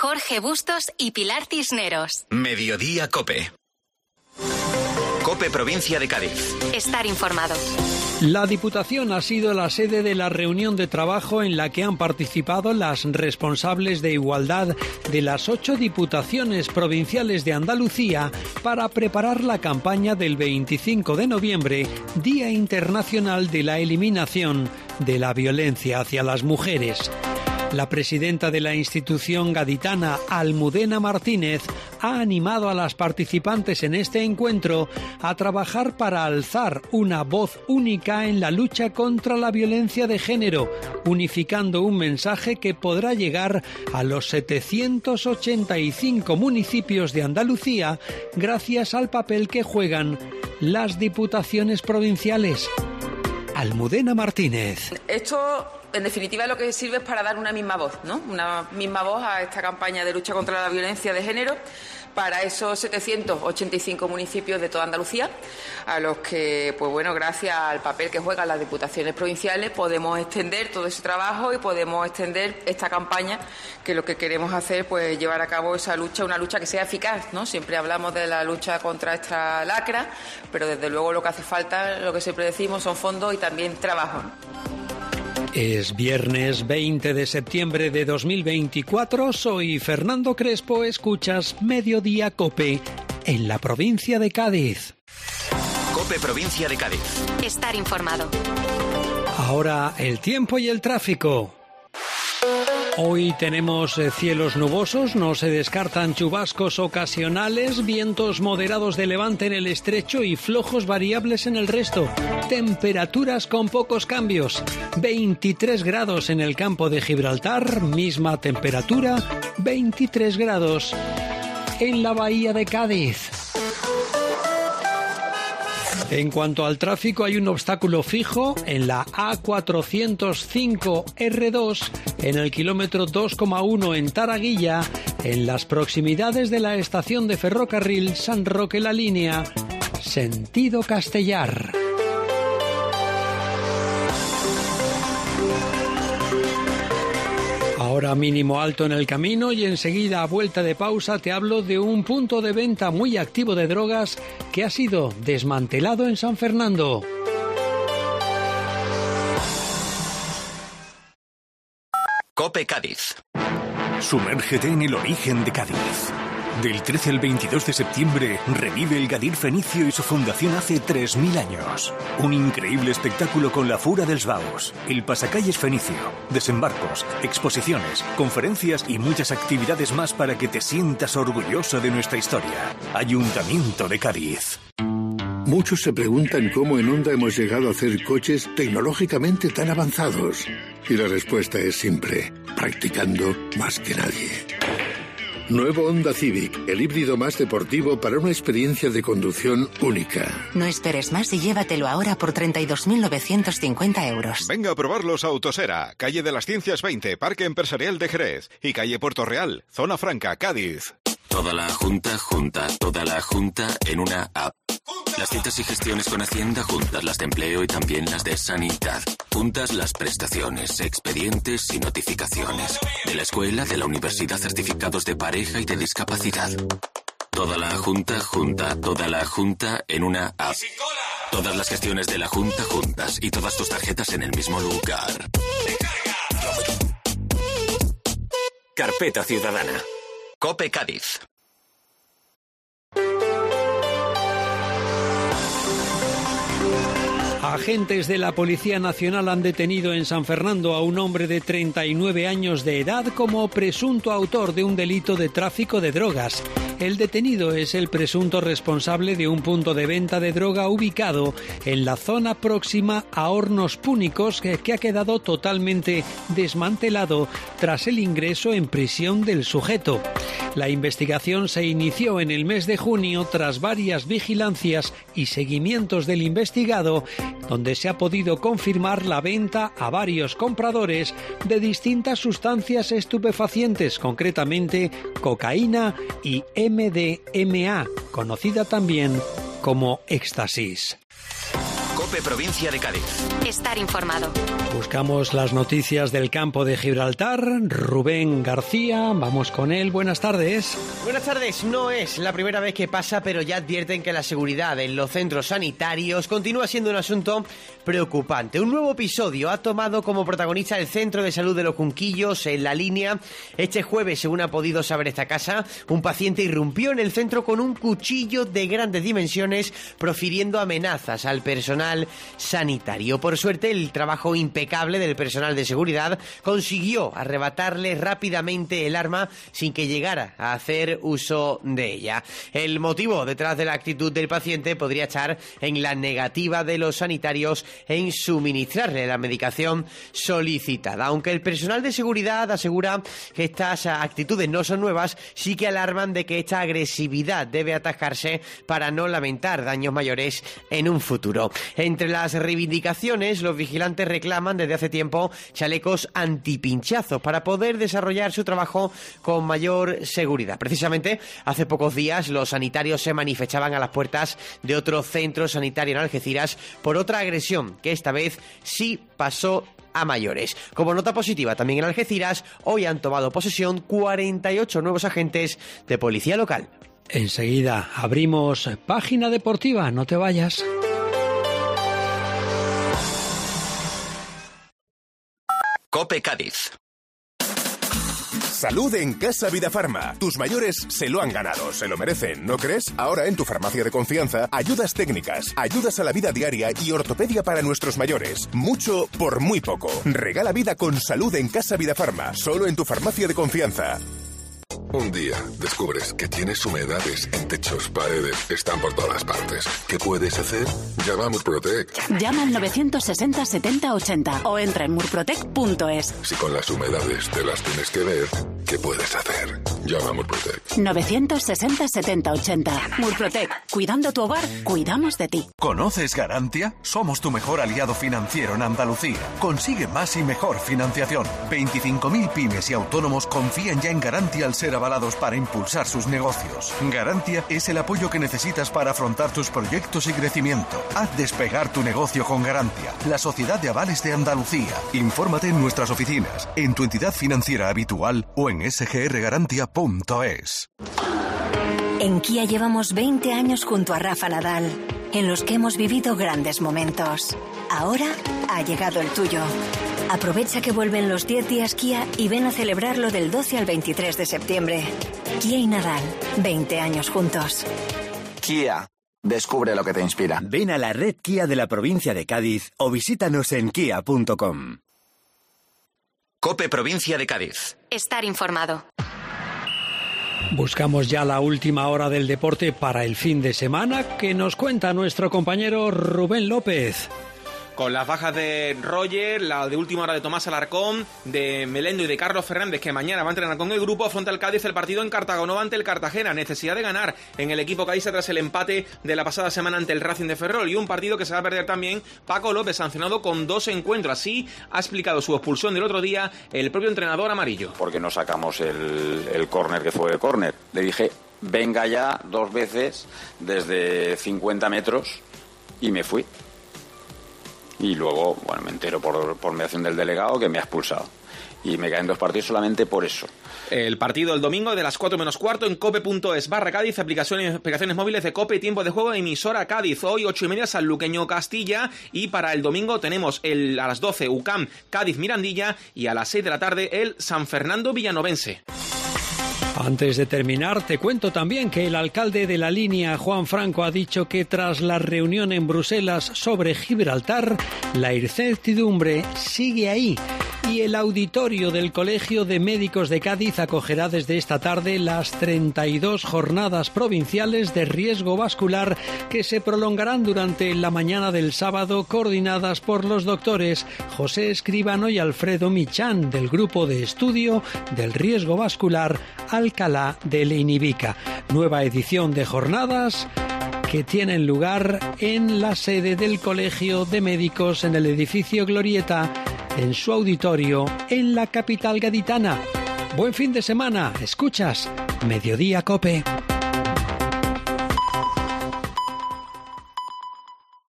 Jorge Bustos y Pilar Cisneros. Mediodía COPE. COPE Provincia de Cádiz. Estar informado. La Diputación ha sido la sede de la reunión de trabajo en la que han participado las responsables de igualdad de las 8 diputaciones provinciales de Andalucía para preparar la campaña del 25 de noviembre, Día Internacional de la Eliminación de la Violencia hacia las Mujeres. La presidenta de la institución gaditana, Almudena Martínez, ha animado a las participantes en este encuentro a trabajar para alzar una voz única en la lucha contra la violencia de género, unificando un mensaje que podrá llegar a los 785 municipios de Andalucía gracias al papel que juegan las diputaciones provinciales. Almudena Martínez. Esto, en definitiva, lo que sirve es para dar una misma voz, ¿no? Una misma voz a esta campaña de lucha contra la violencia de género para esos 785 municipios de toda Andalucía, a los que, pues bueno, gracias al papel que juegan las diputaciones provinciales, podemos extender todo ese trabajo y podemos extender esta campaña, que lo que queremos hacer, pues llevar a cabo esa lucha, una lucha que sea eficaz, ¿no? Siempre hablamos de la lucha contra esta lacra, pero desde luego lo que hace falta, lo que siempre decimos, son fondos y también trabajo. Es viernes 20 de septiembre de 2024, soy Fernando Crespo, escuchas Mediodía COPE en la provincia de Cádiz. COPE Provincia de Cádiz. Estar informado. Ahora el tiempo y el tráfico. Hoy tenemos cielos nubosos, no se descartan chubascos ocasionales, vientos moderados de levante en el estrecho y flojos variables en el resto. Temperaturas con pocos cambios. 23 grados en el campo de Gibraltar, misma temperatura, 23 grados en la bahía de Cádiz. En cuanto al tráfico, hay un obstáculo fijo en la A405R2, en el kilómetro 2,1 en Taraguilla, en las proximidades de la estación de ferrocarril San Roque La Línea, sentido Castellar. Ahora mínimo alto en el camino y enseguida, a vuelta de pausa, te hablo de un punto de venta muy activo de drogas que ha sido desmantelado en San Fernando. COPE Cádiz. Sumérgete en el origen de Cádiz. Del 13 al 22 de septiembre revive el Gadir Fenicio y su fundación hace 3.000 años. Un increíble espectáculo con la Fura dels Baus, el Pasacalles Fenicio, desembarcos, exposiciones, conferencias y muchas actividades más para que te sientas orgulloso de nuestra historia. Ayuntamiento de Cádiz. Muchos se preguntan cómo en Honda hemos llegado a hacer coches tecnológicamente tan avanzados. Y la respuesta es simple: practicando más que nadie. Nuevo Honda Civic, el híbrido más deportivo para una experiencia de conducción única. No esperes más y llévatelo ahora por 32.950 euros. Venga a probarlos a Autosera, calle de las Ciencias 20, Parque Empresarial de Jerez, y calle Puerto Real, Zona Franca, Cádiz. Toda la junta, toda la junta en una app. Las citas y gestiones con Hacienda juntas, las de empleo y también las de sanidad. Juntas las prestaciones, expedientes y notificaciones. De la escuela, de la universidad, certificados de pareja y de discapacidad. Toda la junta, toda la junta en una app. Todas las gestiones de la junta juntas y todas tus tarjetas en el mismo lugar. Carpeta Ciudadana. COPE Cádiz. Agentes de la Policía Nacional han detenido en San Fernando a un hombre de 39 años de edad como presunto autor de un delito de tráfico de drogas. El detenido es el presunto responsable de un punto de venta de droga ubicado en la zona próxima a Hornos Púnicos, que ha quedado totalmente desmantelado tras el ingreso en prisión del sujeto. La investigación se inició en el mes de junio tras varias vigilancias y seguimientos del investigado, donde se ha podido confirmar la venta a varios compradores de distintas sustancias estupefacientes, concretamente cocaína y MDMA, conocida también como éxtasis. COPE Provincia de Cádiz. Estar informado. Buscamos las noticias del campo de Gibraltar. Rubén García, vamos con él. Buenas tardes. Buenas tardes. No es la primera vez que pasa, pero ya advierten que la seguridad en los centros sanitarios continúa siendo un asunto preocupante. Un nuevo episodio ha tomado como protagonista el Centro de Salud de los Cunquillos en La Línea. Este jueves, según ha podido saber esta casa, un paciente irrumpió en el centro con un cuchillo de grandes dimensiones, profiriendo amenazas al personal sanitario. Por suerte, el trabajo impecable del personal de seguridad consiguió arrebatarle rápidamente el arma sin que llegara a hacer uso de ella. El motivo detrás de la actitud del paciente podría estar en la negativa de los sanitarios en suministrarle la medicación solicitada. Aunque el personal de seguridad asegura que estas actitudes no son nuevas, sí que alarman de que esta agresividad debe atajarse para no lamentar daños mayores en un futuro. Entre las reivindicaciones, los vigilantes reclaman desde hace tiempo chalecos antipinchazos para poder desarrollar su trabajo con mayor seguridad. Precisamente, hace pocos días los sanitarios se manifestaban a las puertas de otro centro sanitario en Algeciras por otra agresión que esta vez sí pasó a mayores. Como nota positiva, también en Algeciras, hoy han tomado posesión 48 nuevos agentes de policía local. Enseguida abrimos página deportiva, no te vayas. COPE Cádiz. Salud en Casa Vidafarma. Tus mayores se lo han ganado, se lo merecen, ¿no crees? Ahora en tu farmacia de confianza, ayudas técnicas, ayudas a la vida diaria y ortopedia para nuestros mayores. Mucho por muy poco. Regala vida con salud en Casa Vidafarma, solo en tu farmacia de confianza. Un día descubres que tienes humedades en techos, paredes, están por todas partes. ¿Qué puedes hacer? Llama a Murprotec. Llama al 960 70 80 o entra en murprotec.es. Si con las humedades te las tienes que ver, ¿qué puedes hacer? Llama a Murprotec. 960 70 80. Murprotec. Cuidando tu hogar, cuidamos de ti. ¿Conoces Garantia? Somos tu mejor aliado financiero en Andalucía. Consigue más y mejor financiación. 25.000 pymes y autónomos confían ya en Garantia al ser avalados para impulsar sus negocios. Garantia es el apoyo que necesitas para afrontar tus proyectos y crecimiento. Haz despegar tu negocio con Garantia, la sociedad de avales de Andalucía. Infórmate en nuestras oficinas, en tu entidad financiera habitual o en sgrgarantia.es. En Kia llevamos 20 años junto a Rafa Nadal, en los que hemos vivido grandes momentos. Ahora ha llegado el tuyo. Aprovecha que vuelven los 10 días Kia y ven a celebrarlo del 12 al 23 de septiembre. Kia y Nadal, 20 años juntos. Kia, descubre lo que te inspira. Ven a la red Kia de la provincia de Cádiz o visítanos en kia.com. COPE Provincia de Cádiz. Estar informado. Buscamos ya la última hora del deporte para el fin de semana, que nos cuenta nuestro compañero Rubén López. Con las bajas de Roger, la de última hora de Tomás Alarcón, de Melendo y de Carlos Fernández, que mañana va a entrenar con el grupo, afronta el Cádiz el partido en Cartagonova ante el Cartagena. Necesidad de ganar en el equipo cadista tras el empate de la pasada semana ante el Racing de Ferrol, y un partido que se va a perder también Paco López, sancionado con 2 encuentros. Así ha explicado su expulsión del otro día el propio entrenador amarillo. Porque no sacamos el córner que fue el córner. Le dije, venga ya 2 veces desde 50 metros y me fui. Y luego, bueno, me entero por mediación del delegado que me ha expulsado. Y me caen 2 partidos solamente por eso. El partido el domingo de las 4 menos cuarto en cope.es/Cádiz, aplicaciones móviles de Cope, tiempo de juego, emisora Cádiz. Hoy 8:30 Sanluqueño Castilla, y para el domingo tenemos a las 12 UCAM Cádiz Mirandilla y a las 6 de la tarde el San Fernando Villanovense. Antes de terminar, te cuento también que el alcalde de La Línea, Juan Franco, ha dicho que tras la reunión en Bruselas sobre Gibraltar, la incertidumbre sigue ahí. Y el auditorio del Colegio de Médicos de Cádiz acogerá desde esta tarde las 32 jornadas provinciales de riesgo vascular que se prolongarán durante la mañana del sábado, coordinadas por los doctores José Escribano y Alfredo Michán del Grupo de Estudio del Riesgo Vascular Alcalá de Leinivica. Nueva edición de jornadas que tienen lugar en la sede del Colegio de Médicos en el edificio Glorieta, en su auditorio en la capital gaditana. Buen fin de semana. Escuchas Mediodía Cope.